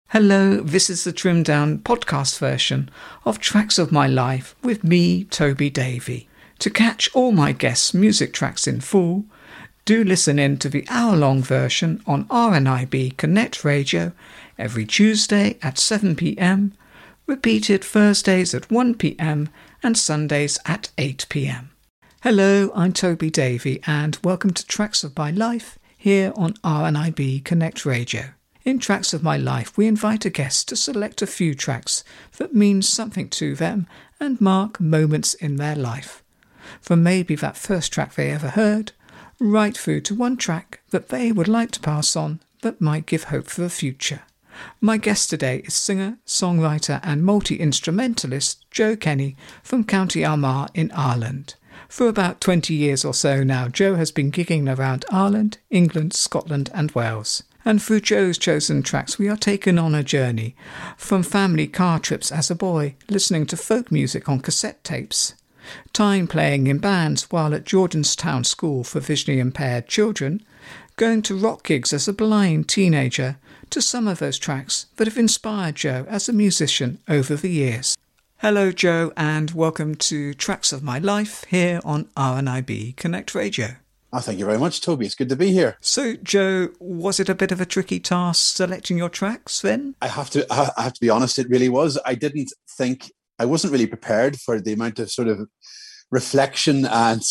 Hello, this is the trimmed down podcast version of Tracks of My Life with me, Toby Davey. To catch all my guests' music tracks in full, do listen in to the hour-long version on RNIB Connect Radio every Tuesday at 7 p.m, repeated Thursdays at 1 p.m, and Sundays at 8 p.m. Hello, I'm Toby Davey, and welcome to Tracks of My Life here on RNIB Connect Radio. In Tracks of My Life, we invite a guest to select a few tracks that mean something to them and mark moments in their life. From maybe that first track they ever heard, right through to one track that they would like to pass on that might give hope for the future. My guest today is singer, songwriter and multi-instrumentalist Joe Kenny from County Armagh in Ireland. For about 20 years or so now, Joe has been gigging around Ireland, England, Scotland and Wales. And through Joe's chosen tracks, we are taken on a journey from family car trips as a boy, listening to folk music on cassette tapes, time playing in bands while at Jordanstown School for Visually Impaired Children, going to rock gigs as a blind teenager, to some of those tracks that have inspired Joe as a musician over the years. Hello Joe, and welcome to Tracks of My Life here on RNIB Connect Radio. Oh, thank you very much, Toby. It's good to be here. So, Joe, was it a bit of a tricky task selecting your tracks then? I have to be honest, it really was. I wasn't really prepared for the amount of sort of reflection and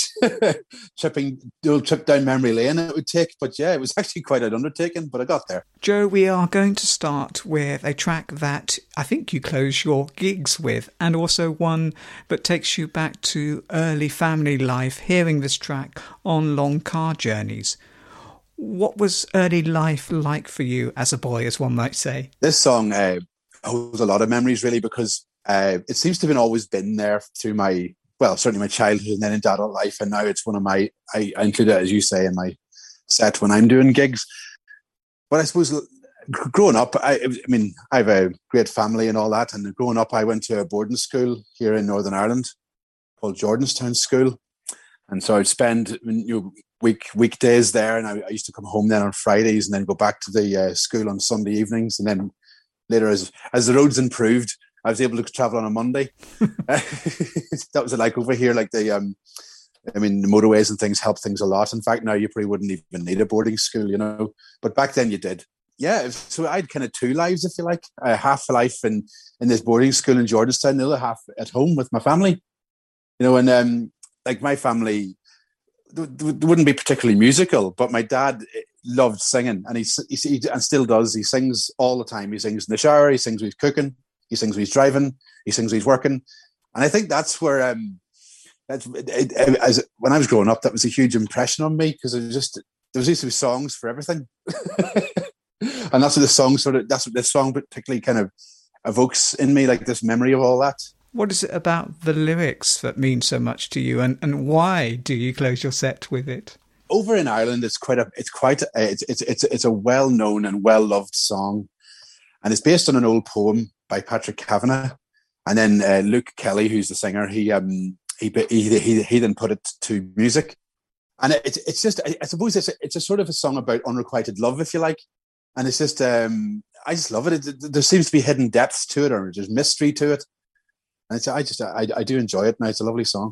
trip down memory lane it would take. But yeah, it was actually quite an undertaking, but I got there. Joe, we are going to start with a track that I think you close your gigs with, and also one that takes you back to early family life, hearing this track on long car journeys. What was early life like for you as a boy, as one might say? This song holds a lot of memories, really, because it seems to have always been there through certainly my childhood and then into adult life. And now it's one of I include it, as you say, in my set when I'm doing gigs. But I suppose growing up, I have a great family and all that. And growing up, I went to a boarding school here in Northern Ireland called Jordanstown School. And so I'd spend weekdays there. And I used to come home then on Fridays and then go back to the school on Sunday evenings. And then later, as the roads improved, I was able to travel on a Monday. That was like over here, like the motorways and things help things a lot. In fact, now you probably wouldn't even need a boarding school, but back then you did. Yeah, so I had kind of two lives, if you like. Half a life in this boarding school in Jordanstown, the other half at home with my family. And like my family, they wouldn't be particularly musical, but my dad loved singing, and he and still does. He sings all the time. He sings in the shower. He sings when he's cooking. He sings when he's driving. He sings when he's working. And I think that's where, when I was growing up, that was a huge impression on me, because there used to be songs for everything. And that's what the song particularly kind of evokes in me, like this memory of all that. What is it about the lyrics that mean so much to you, and why do you close your set with it? Over in Ireland, it's a well-known and well-loved song. And it's based on an old poem by Patrick Kavanagh, and then Luke Kelly, who's the singer, he then put it to music, and it's just, I suppose it's a sort of a song about unrequited love, if you like, and it's just I just love it. There seems to be hidden depths to it, or there's mystery to it, and I do enjoy it. Now it's a lovely song.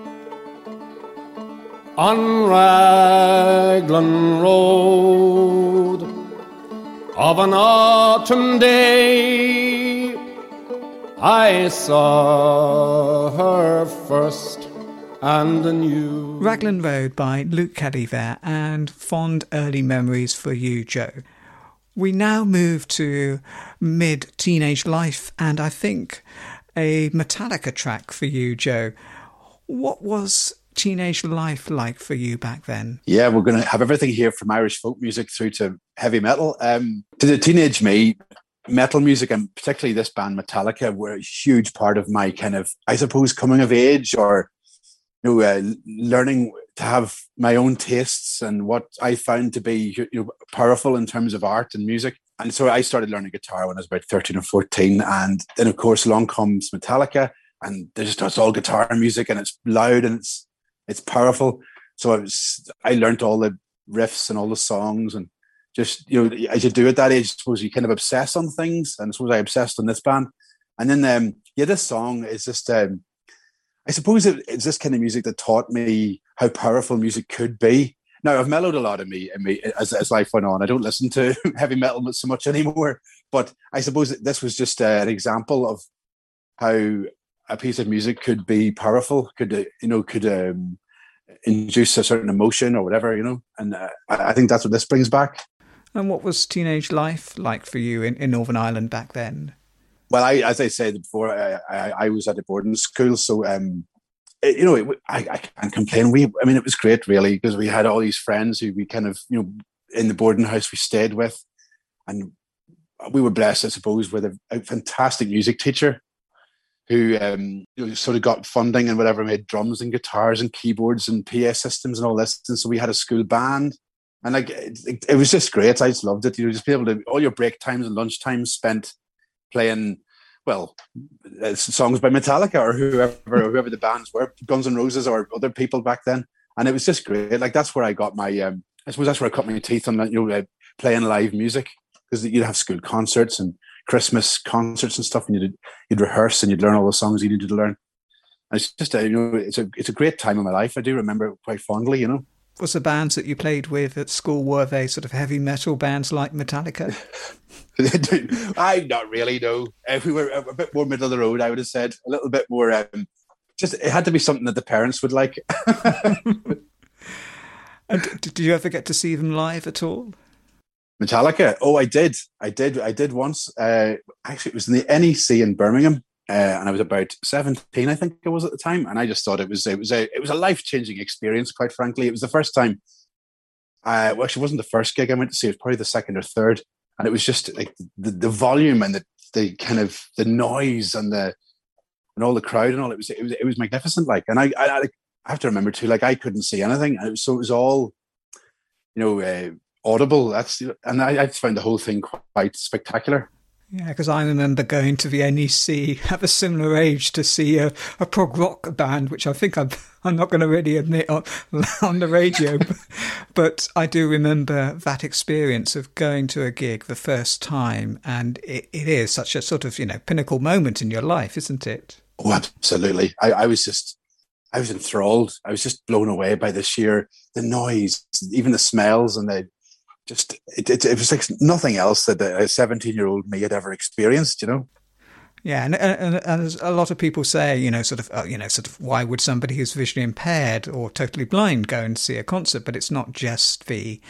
On Raglan Road of an autumn day, I saw her first and anew. Raglan Road by Luke Kelly there, and fond early memories for you, Joe. We now move to mid-teenage life, and I think a Metallica track for you, Joe. What was teenage life like for you back then? Yeah, we're going to have everything here from Irish folk music through to heavy metal. To the teenage me, metal music, and particularly this band Metallica, were a huge part of my kind of, I suppose, coming of age, or learning to have my own tastes and what I found to be powerful in terms of art and music. And so I started learning guitar when I was about 13 or 14. And then, of course, along comes Metallica, and it's all guitar music, and it's loud and it's powerful. So I learned all the riffs and all the songs, and just, as you do at that age, I suppose you kind of obsess on things. And I suppose I obsessed on this band. And then, this song is just, I suppose it's this kind of music that taught me how powerful music could be. Now, I've mellowed a lot in me as life went on. I don't listen to heavy metal so much anymore. But I suppose that this was just an example of how a piece of music could be powerful, could induce a certain emotion or whatever, And I think that's what this brings back. And what was teenage life like for you in Northern Ireland back then? Well, as I said before, I was at a boarding school, so I can't complain. It was great, really, because we had all these friends who we kind of, in the boarding house we stayed with, and we were blessed, I suppose, with a fantastic music teacher who sort of got funding and whatever, made drums and guitars and keyboards and PA systems and all this. And so we had a school band. And it was just great. I just loved it. Just be able to, all your break times and lunch times spent playing, songs by Metallica or whoever the bands were, Guns N' Roses or other people back then. And it was just great. That's where I got my, I suppose that's where I cut my teeth on playing live music, because you'd have school concerts and Christmas concerts and stuff, and you'd rehearse and you'd learn all the songs you needed to learn. And it's just, it's a great time of my life. I do remember it quite fondly, Was the bands that you played with at school, were they sort of heavy metal bands like Metallica? Not really, no. If we were a bit more middle of the road, I would have said a little bit more. It had to be something that the parents would like. And did you ever get to see them live at all? Metallica? Oh, I did once. Actually, it was in the NEC in Birmingham. And I was about 17, I think it was at the time, and I just thought it was a life-changing experience. Quite frankly, it was the first time. Actually, it wasn't the first gig I went to see; it was probably the second or third, and it was just like the volume and the kind of the noise and all the crowd and all. It was magnificent. And I have to remember too, I couldn't see anything, and it was all, audible. And I just found the whole thing quite spectacular. Yeah, because I remember going to the NEC at a similar age to see a prog rock band, which I think I'm not going to really admit on the radio, but I do remember that experience of going to a gig the first time, and it is such a sort of pinnacle moment in your life, isn't it? Oh, absolutely. I was enthralled. I was just blown away by the noise, even the smells, and it was like nothing else that a 17-year-old me had ever experienced, Yeah, and as a lot of people say, sort of, why would somebody who's visually impaired or totally blind go and see a concert? But it's not just the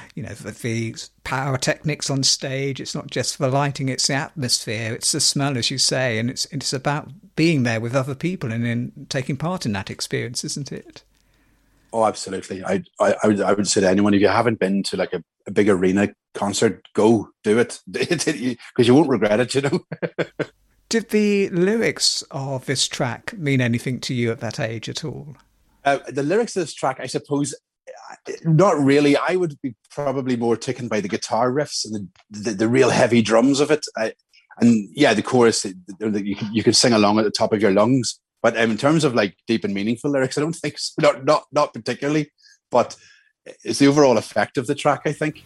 pyrotechnics on stage. It's not just the lighting. It's the atmosphere. It's the smell, as you say, and it's about being there with other people and in taking part in that experience, isn't it? Oh, absolutely. I would say to anyone, if you haven't been to a big arena concert, go do it, because you won't regret it, Did the lyrics of this track mean anything to you at that age at all? The lyrics of this track, I suppose, not really. I would be probably more taken by the guitar riffs and the real heavy drums of it. The chorus, you could sing along at the top of your lungs. But in terms of deep and meaningful lyrics, I don't think so. Not particularly. But it's the overall effect of the track, I think.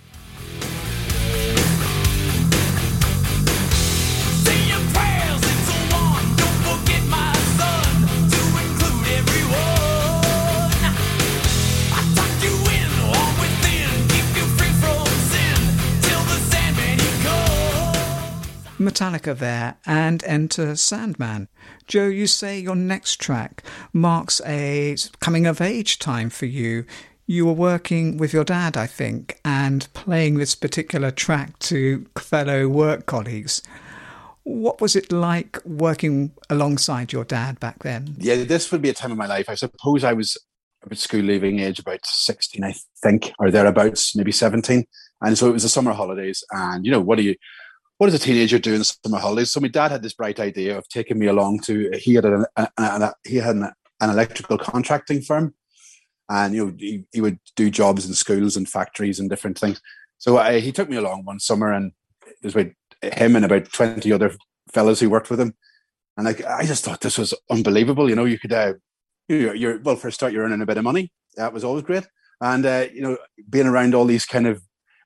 Metallica there, and Enter Sandman. Joe, you say your next track marks a coming-of-age time for you. You were working with your dad, I think, and playing this particular track to fellow work colleagues. What was it like working alongside your dad back then? Yeah, this would be a time of my life. I suppose I was about school leaving age, about 16, I think, or thereabouts, maybe 17. And so it was the summer holidays. And, what does a teenager do in the summer holidays? So my dad had this bright idea of taking me along to, he had an electrical contracting firm, and he would do jobs in schools and factories and different things. So he took me along one summer, and it was about him and about 20 other fellas who worked with him. And I just thought this was unbelievable. You could, for a start, you're earning a bit of money. That was always great. And, being around all these kind of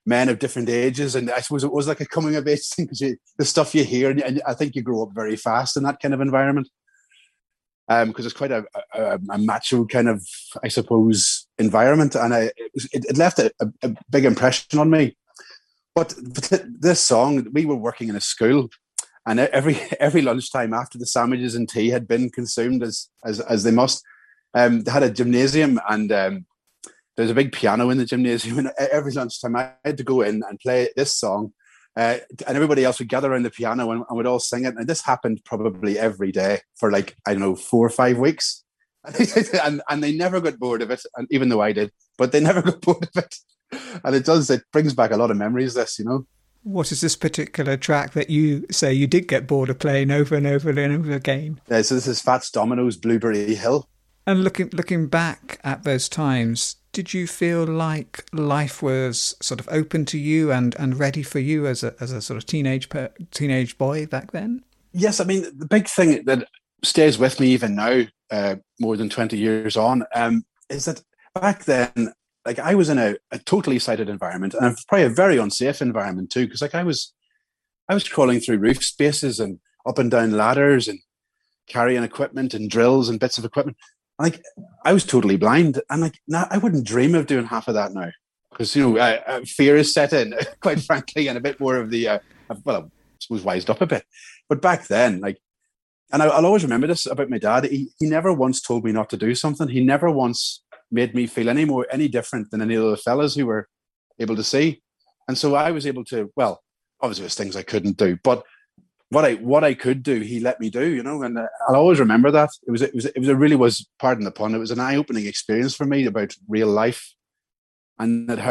men of different ages. And I suppose it was like a coming of age thing, because the stuff you hear, and I think you grow up very fast in that kind of environment. Because it's quite a macho kind of, I suppose, environment. And it left a big impression on me. But this song, we were working in a school, and every lunchtime after the sandwiches and tea had been consumed as they must, they had a gymnasium, and there's a big piano in the gymnasium. And every lunchtime I had to go in and play this song, and everybody else would gather around the piano and would all sing it. And this happened probably every day for 4 or 5 weeks. and they never got bored of it, and even though I did, but they never got bored of it. And it brings back a lot of memories, this, What is this particular track that you say you did get bored of playing over and over and over again? Yeah, so this is Fats Domino's Blueberry Hill. And looking back at those times, did you feel like life was sort of open to you and ready for you as a sort of teenage boy back then? Yes, I mean, the big thing that stays with me even now, more than 20 years on, is that back then, I was in a totally sighted environment, and probably a very unsafe environment too, because I was crawling through roof spaces and up and down ladders and carrying equipment and drills and bits of equipment. I was totally blind, and now I wouldn't dream of doing half of that now, because fear is set in, quite frankly, and a bit more of the I suppose wised up a bit. But back then, and I'll always remember this about my dad. He never once told me not to do something. He never once made me feel any different than any of the fellas who were able to see. And so I was able to, obviously there's things I couldn't do, but what I could do, he let me do, and I'll always remember that. It really was, pardon the pun, it was an eye-opening experience for me about real life, and that how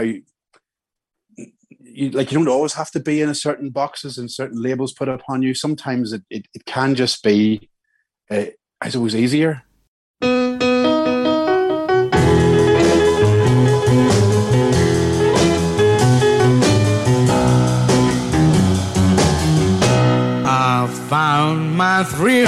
you don't always have to be in a certain boxes and certain labels put upon you. Sometimes it can just be, I suppose, easier. Found my thrill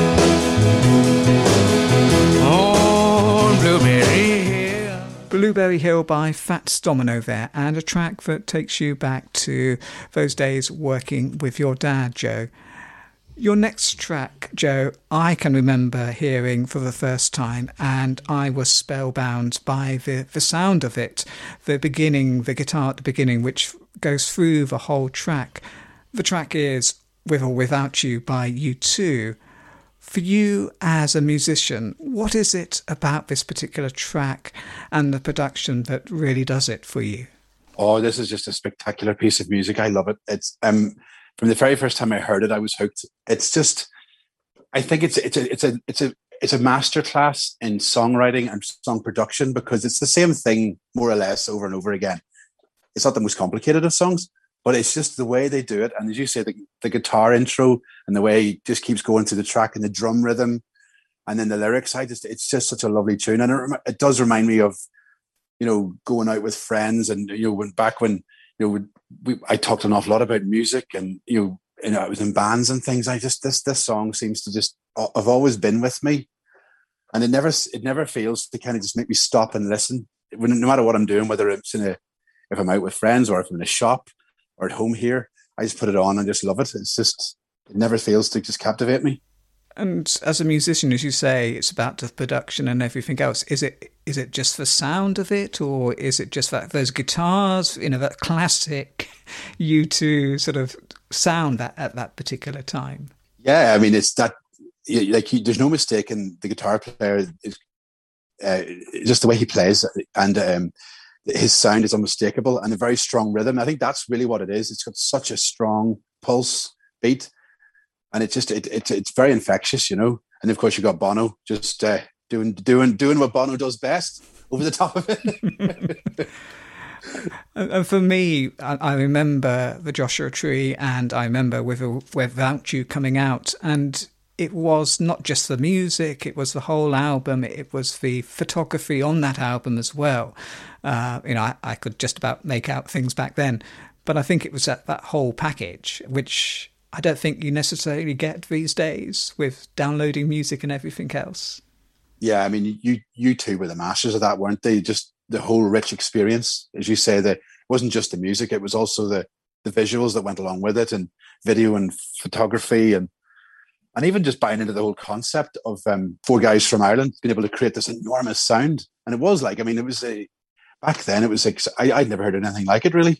on Blueberry Hill. Blueberry Hill by Fats Domino there, and a track that takes you back to those days working with your dad, Joe. Your next track, Joe, I can remember hearing for the first time, and I was spellbound by the sound of it. The beginning, the guitar at the beginning, which goes through the whole track. The track is With or Without You by U2. For you as a musician, what is it about this particular track and the production that really does it for you? Oh, this is just a spectacular piece of music. I love it. It's from the very first time I heard it, I was hooked. It's just, I think it's a masterclass in songwriting and song production, because it's the same thing more or less over and over again. It's not the most complicated of songs, but it's just the way they do it. And as you say, the guitar intro and the way it just keeps going through the track and the drum rhythm and then the lyrics, it's just such a lovely tune. And it does remind me of, going out with friends, and, when I talked an awful lot about music, and, I was in bands and things. This song seems to just have always been with me. And it never fails to kind of just make me stop and listen, no matter what I'm doing, whether it's if I'm out with friends or if I'm in a shop or at home here. I just put it on and just love it. It never fails to just captivate me. And as a musician, as you say, it's about the production and everything else. Is it just the sound of it, or is it just that those guitars, that classic U2 sort of sound at that particular time? Yeah, I mean, it's that, there's no mistake in the guitar player. Just the way he plays, and his sound is unmistakable, and a very strong rhythm. I think that's really what it is. It's got such a strong pulse beat, and it's very infectious, And of course, you got Bono just doing what Bono does best, over the top of it. And for me, I remember the Joshua Tree, and I remember Without You coming out, and it was not just the music, it was the whole album, it was the photography on that album as well. I could just about make out things back then, but I think it was that whole package, which I don't think you necessarily get these days with downloading music and everything else. Yeah, I mean, you two were the masters of that, weren't they? Just the whole rich experience. As you say, that it wasn't just the music, it was also the visuals that went along with it, and video and photography, and even just buying into the whole concept of four guys from Ireland being able to create this enormous sound. And it was like, I mean, it was back then, it was like, I'd never heard anything like it, really.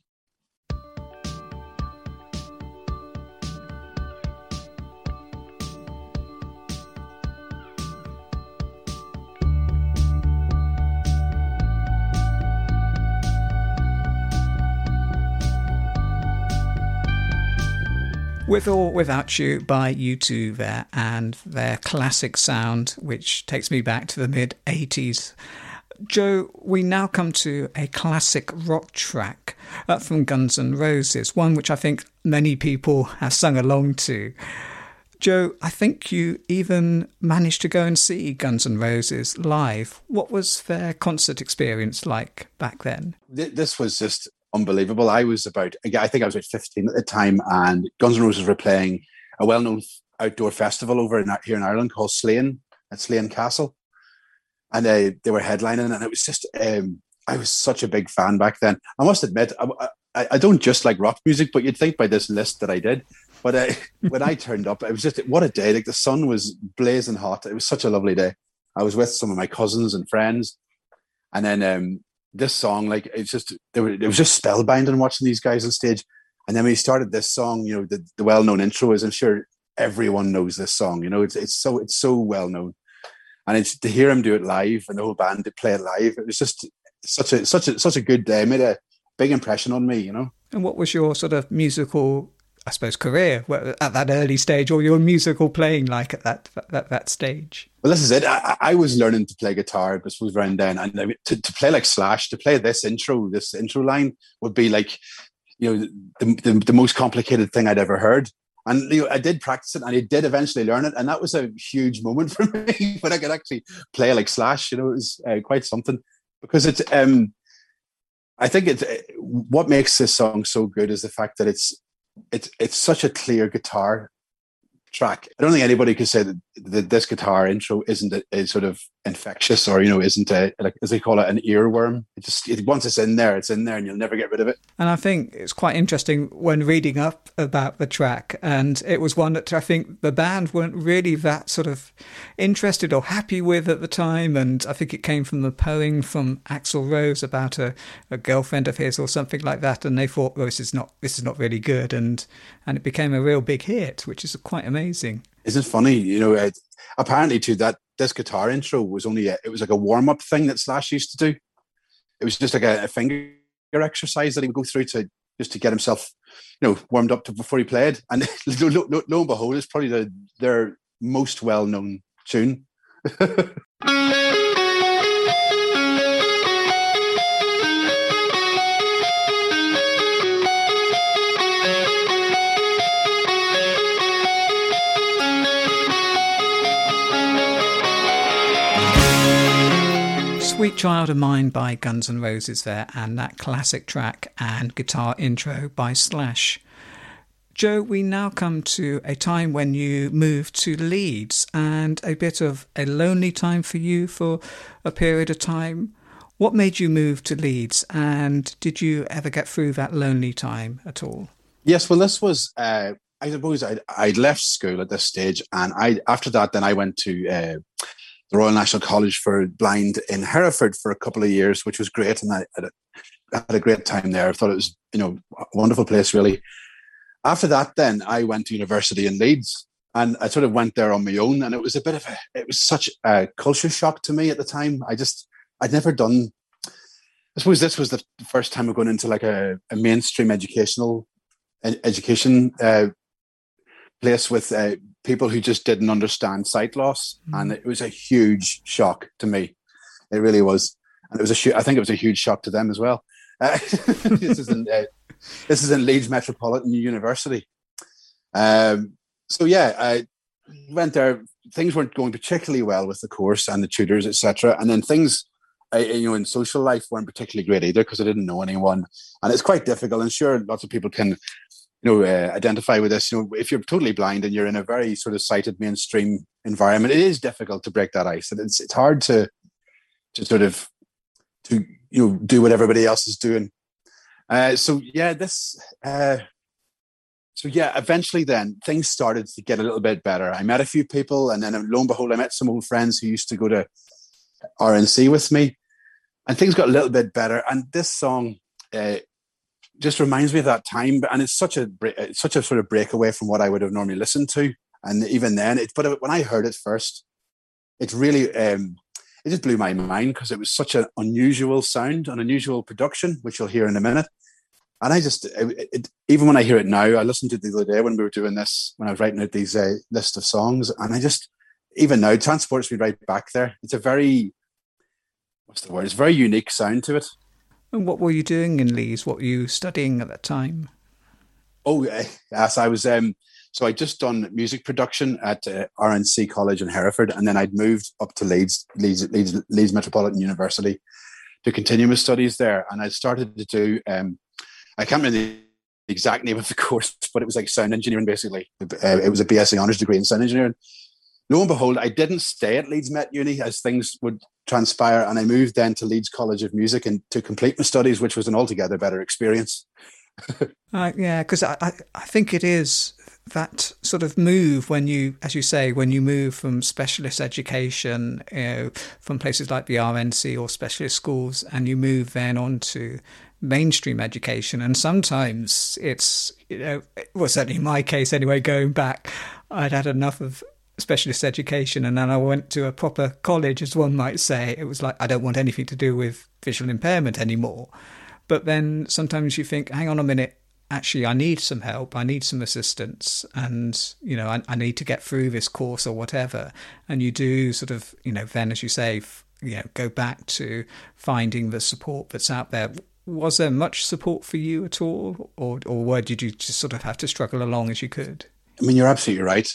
With or Without You by U2 there, and their classic sound, which takes me back to the mid-80s. Joe, we now come to a classic rock track from Guns N' Roses, one which I think many people have sung along to. Joe, I think you even managed to go and see Guns N' Roses live. What was their concert experience like back then? This was just unbelievable. I think I was about 15 at the time, and Guns N' Roses were playing a well-known outdoor festival here in Ireland called Slane, at Slane Castle. And they were headlining, and it was just, I was such a big fan back then. I must admit, I don't just like rock music, but you'd think by this list that I did. But when I turned up, it was just, what a day. Like, the sun was blazing hot. It was such a lovely day. I was with some of my cousins and friends. And then this song, like, it was just spellbinding watching these guys on stage. And then when he started this song, you know, the well-known intro is, I'm sure everyone knows this song. You know, it's so well known. And it's to hear him do it live, and the whole band to play it live, it was just such a good day. It made a big impression on me, you know. And what was your sort of musical, I suppose, career at that early stage, or your musical playing like at that stage? Well, this is it. I was learning to play guitar, I suppose, around then, and to play like Slash, to play this intro line would be like, you know, the most complicated thing I'd ever heard. And, you know, I did practice it, and I did eventually learn it, and that was a huge moment for me when I could actually play like Slash. You know, it was quite something, because it's. I think what makes this song so good is the fact that it's such a clear guitar track. I don't think anybody could say that this guitar intro isn't a sort of infectious, or, you know, isn't like, as they call it, an earworm. Once it's in there, and you'll never get rid of it. And I think it's quite interesting when reading up about the track, and it was one that I think the band weren't really that sort of interested or happy with at the time. And I think it came from the poem from Axl Rose about a girlfriend of his or something like that, and they thought, well, this is not really good, and it became a real big hit, which is quite amazing. Isn't it funny? You know, apparently too, this guitar intro was it was like a warm-up thing that Slash used to do. It was just like a finger exercise that he would go through to get himself, you know, warmed up before he played. And lo and behold, it's probably their most well-known tune. Sweet Child of Mine by Guns N' Roses there, and that classic track and guitar intro by Slash. Joe, we now come to a time when you moved to Leeds, and a bit of a lonely time for you for a period of time. What made you move to Leeds, and did you ever get through that lonely time at all? Yes, well, this was, I suppose I'd left school at this stage, and after that, then I went to the Royal National College for Blind in Hereford for a couple of years, which was great. And I had a great time there. I thought it was, you know, a wonderful place, really. After that, then I went to university in Leeds, and I sort of went there on my own. And it was such a culture shock to me at the time. I'd never done, I suppose this was the first time of going into like a mainstream education place with people who just didn't understand sight loss, and it was a huge shock to me. It really was, and I think it was a huge shock to them as well. This is in Leeds Metropolitan University. So yeah, I went there. Things weren't going particularly well with the course and the tutors, etc. And then things, you know, in social life weren't particularly great either, because I didn't know anyone, and it's quite difficult. And sure, lots of people can, you know, identify with this. You know, if you're totally blind and you're in a very sort of sighted mainstream environment, it is difficult to break that ice, and it's hard to do what everybody else is doing. Eventually then things started to get a little bit better. I met a few people, and then lo and behold, I met some old friends who used to go to RNC with me, and things got a little bit better. And this song just reminds me of that time, and it's such a sort of breakaway from what I would have normally listened to. And even then, but when I heard it first, it really it just blew my mind, because it was such an unusual sound, an unusual production, which you'll hear in a minute. And I just, even when I hear it now, I listened to it the other day when we were doing this, when I was writing out these list of songs, and I just, even now, transports me right back there. It's a very, it's a very unique sound to it. And what were you doing in Leeds? What were you studying at that time? Oh, yes, I was, so I'd just done music production at RNC College in Hereford, and then I'd moved up to Leeds Metropolitan University to continue my studies there. And I started to do, I can't remember the exact name of the course, but it was like sound engineering, basically. It was a BSc honours degree in sound engineering. Lo and behold, I didn't stay at Leeds Met Uni as things would transpire, and I moved then to Leeds College of Music and to complete my studies, which was an altogether better experience. Yeah, because I think it is that sort of move when you, as you say, when you move from specialist education, from places like the RNC or specialist schools, and you move then on to mainstream education. And sometimes it's, well, certainly in my case anyway, going back, I'd had enough of specialist education, and then I went to a proper college, as one might say. It was like, I don't want anything to do with visual impairment anymore. But then sometimes you think, hang on a minute, actually, I need some help, I need some assistance, and, I need to get through this course or whatever. And you do sort of, then, as you say, go back to finding the support that's out there. Was there much support for you at all? Or did you just sort of have to struggle along as you could? I mean, you're absolutely right.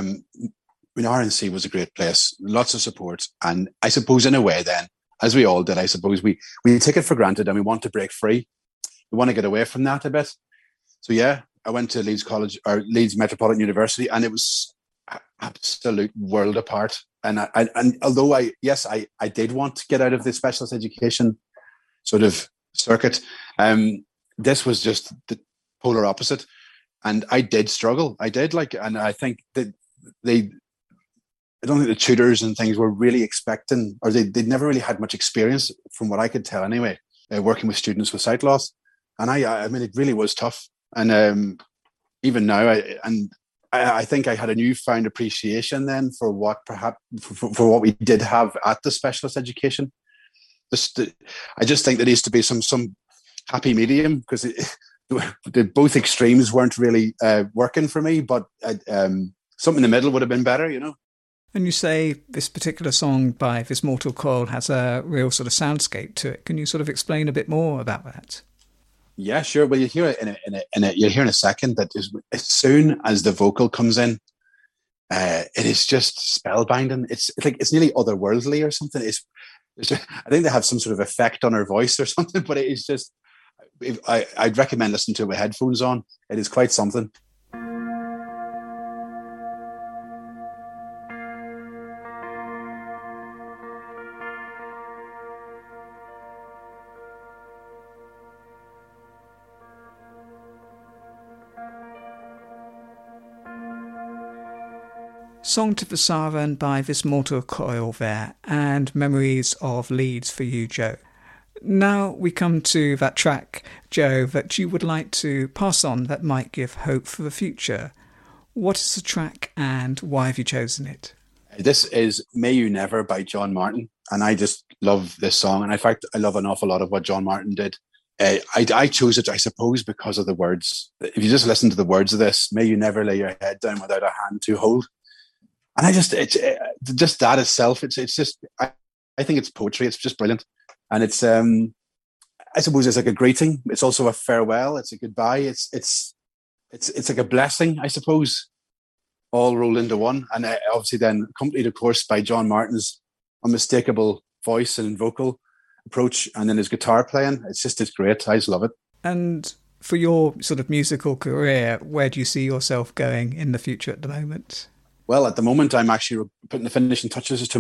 RNC was a great place, lots of support. And I suppose in a way then, as we all did, I suppose we take it for granted and we want to break free. We want to get away from that a bit. So yeah, I went to Leeds College or Leeds Metropolitan University, and it was absolute world apart. And although I did want to get out of the specialist education sort of circuit, this was just the polar opposite. And I did struggle. And I think that I don't think the tutors and things were really expecting, or they'd never really had much experience, from what I could tell anyway, working with students with sight loss. And I mean, it really was tough. And even now, I think I had a newfound appreciation then for what for what we did have at the specialist education. I just think there needs to be some happy medium, because both extremes weren't really working for me, but something in the middle would have been better, And you say this particular song by This Mortal Coil has a real sort of soundscape to it. Can you sort of explain a bit more about that? Yeah, sure. Well, you'll hear it you'll hear in a second that as soon as the vocal comes in, it is just spellbinding. It's like it's nearly otherworldly or something. I think they have some sort of effect on her voice or something, but it is just. I'd recommend listening to it with headphones on. It is quite something. Song to the Siren by This Mortal Coil there, and Memories of Leeds for you, Joe. Now we come to that track, Joe, that you would like to pass on that might give hope for the future. What is the track and why have you chosen it? This is May You Never by John Martin, and I just love this song. And in fact, I love an awful lot of what John Martin did. I chose it, I suppose, because of the words. If you just listen to the words of this, may you never lay your head down without a hand to hold. And it's just that itself. It's just, I think it's poetry. It's just brilliant. And it's, I suppose it's like a greeting. It's also a farewell. It's a goodbye. It's like a blessing, I suppose, all rolled into one. And obviously then accompanied, of course, by John Martin's unmistakable voice and vocal approach, and then his guitar playing. It's great. I just love it. And for your sort of musical career, where do you see yourself going in the future at the moment? Well, at the moment, I'm actually putting the finishing touches to my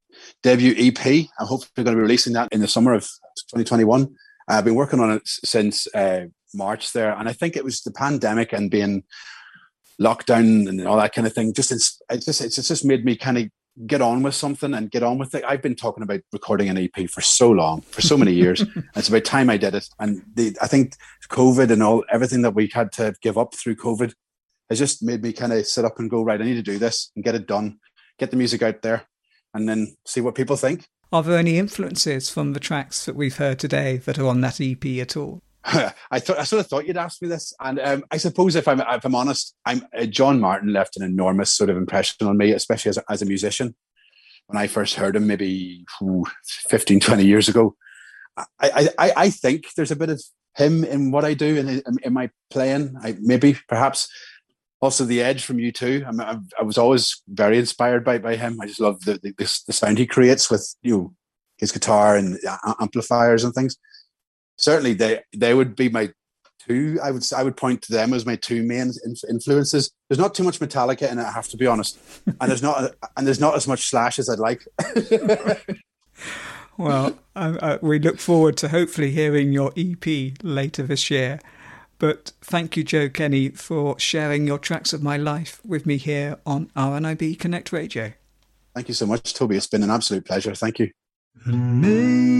debut EP. I'm hopefully going to be releasing that in the summer of 2021. I've been working on it since March there, and I think it was the pandemic and being locked down and all that kind of thing. It's just made me kind of get on with something and get on with it. I've been talking about recording an EP for so long, for so many years. It's about time I did it. And I think COVID and everything that we had to give up through COVID has just made me kind of sit up and go, right, I need to do this and get it done, get the music out there, and then see what people think. Are there any influences from the tracks that we've heard today that are on that EP at all? I sort of thought you'd ask me this, and I suppose if I'm honest, John Martyn left an enormous sort of impression on me, especially as a musician. When I first heard him, maybe 15, 20 years ago, I think there's a bit of him in what I do in my playing. Perhaps also The Edge from U2. I was always very inspired by him. I just love the sound he creates with his guitar and amplifiers and things. Certainly, they would be my two. I would point to them as my two main influences. There's not too much Metallica in it, I have to be honest, and there's not as much Slash as I'd like. Well, we look forward to hopefully hearing your EP later this year. But thank you, Joe Kenny, for sharing your Tracks of My Life with me here on RNIB Connect Radio. Thank you so much, Toby. It's been an absolute pleasure. Thank you.